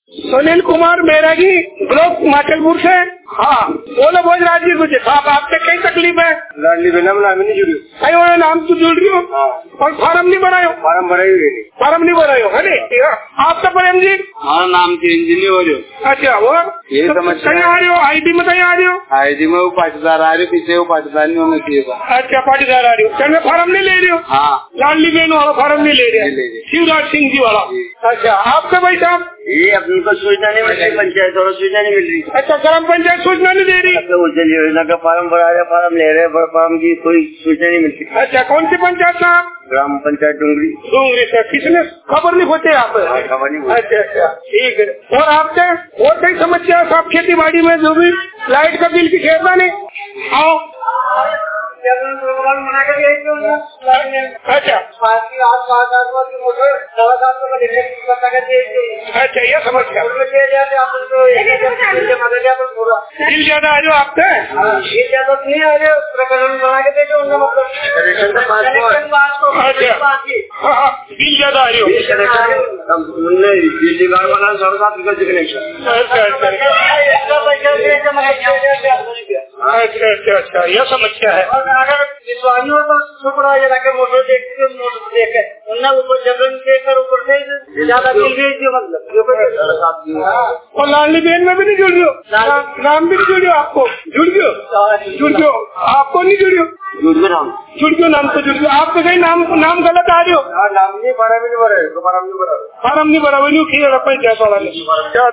Sunil Kumar Bairagi, block Machalpur से। हाँ बोलो भोजराज जी कुछ। हाँ आपसे कई तकलीफ है? लाडली बहना नाम नहीं जुड़ी। अरे नाम तो जुड़ रही हो और फार्म नहीं बनायो? फार्म भराई हुई नहीं। फार्म नहीं बनायो है नहीं। आपका प्रेम जी? हाँ नाम चेंज नहीं हो रही हो। अच्छा वो ये समस्या कहीं आ रही हो? ID में कहीं आ रही हो? ID में वो पाटीदार आ रहे, पीछे वो पाटीदार नहीं होना चाहिए। अच्छा पाटीदार आ रही हो। चल फार्म नहीं ले रही हो? हाँ लाडली बहन वाला फार्म नहीं ले रहे? शिवराज सिंह जी वाला। अच्छा आपका भाई साहब? ये अपनी को सूचना नहीं मिल रही, पंचायत और सूचना नहीं मिल रही। अच्छा ग्राम पंचायत सूचना नहीं दे रही? उज्जवल योजना का फार्म भरा रहे, फार्म ले रहे, फार्म की कोई सूचना नहीं मिलती। अच्छा कौन सी पंचायत साहब? ग्राम पंचायत डूंगरी। डूंगरी से किसने खबर नहीं होते आप? खबर नहीं। अच्छा अच्छा ठीक है। और आपके और कई समस्या साहब खेती बाड़ी में जो भी लाइट का बिल की खेदा नहीं आओ। अच्छा अच्छा ये समस्या बिल ज्यादा आ रहे हो आपके? बिल ज्यादा नहीं आ रहे, प्रकरण बना के देते उनका मतलब। अच्छा हाँ बिल ज्यादा आ रही हो? बिजली विभाग वाला 7.5 कनेक्शन। अच्छा अच्छा यह समस्या है। अगर विश्वासी हो तो छुपड़ा जाके मोटर देखे उन्हें ऊपर जबरन देकर ऊपर से ज्यादा बिल भेज दियो मतलब। और लाडली बहन में भी नहीं जुड़ रही हो? नाम भी नहीं जुड़ रही हो आपको? जुड़ गयो आपको नहीं जुड़ रही हो? जुड़ गयो नाम तो जुड़ गयो। आपके कहीं नाम गलत आ रही हो? नाम नहीं भरा भी नहीं भरा, फार्म नहीं भरा, पंचायत वाला ने।